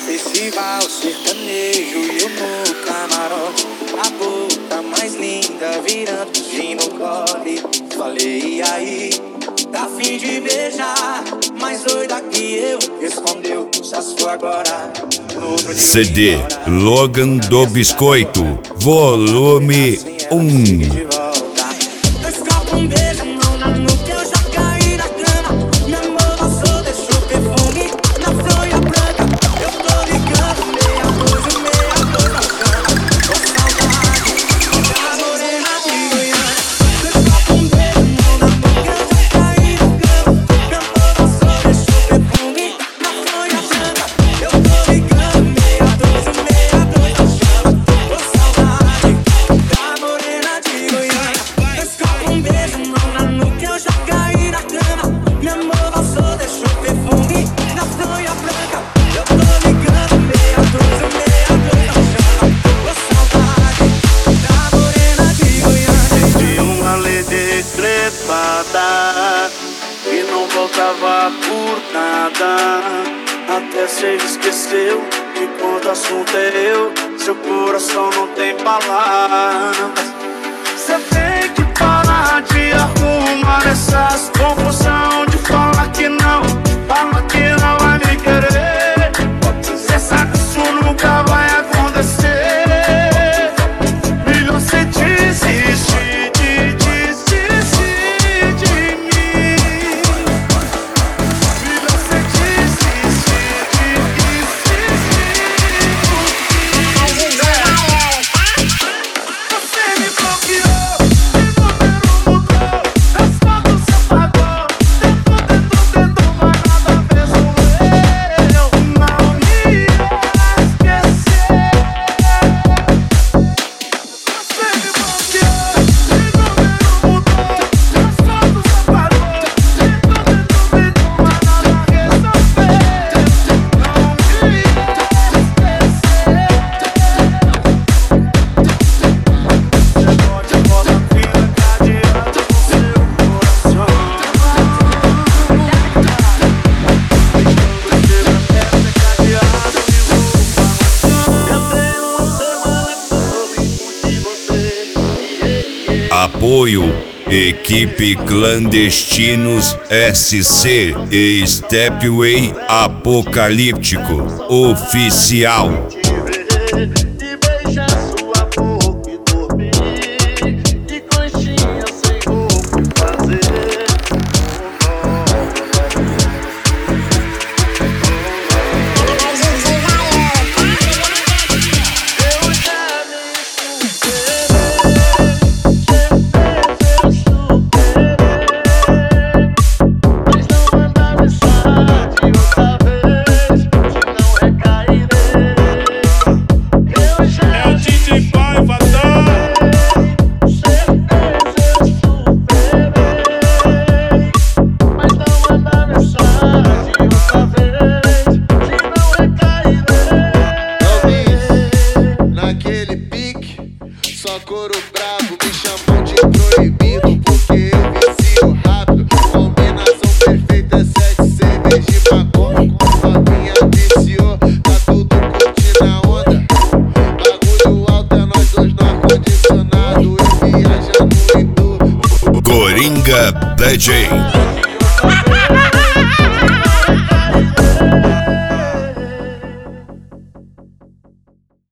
festival sertanejo e eu no camarote. A boca mais linda virando gin no gole. Falei, e aí, tá fim de beijar? Mais doida que eu, respondeu, já sou agora. CD Logan do Biscoito, volume 1. E não voltava por nada. Até cê esqueceu que quando o assunto é eu, seu coração não tem palavras. Cê tem que parar de arrumar essas confusão, de falar que não, fala que não vai me querer. Cê sabe que isso nunca vai acontecer. Melhor cê desistir. Apoio Equipe Clandestinos SC e Stepway Apocalíptico Oficial. Só coro bravo, me chamam de proibido, porque eu vicio rápido. Combinação perfeita, 7 cervejas de maconha. Com novinha viciou, tá tudo curtindo a onda. Bagulho alto é nós dois no ar-condicionado e viajando em tudo. Coringa DJ.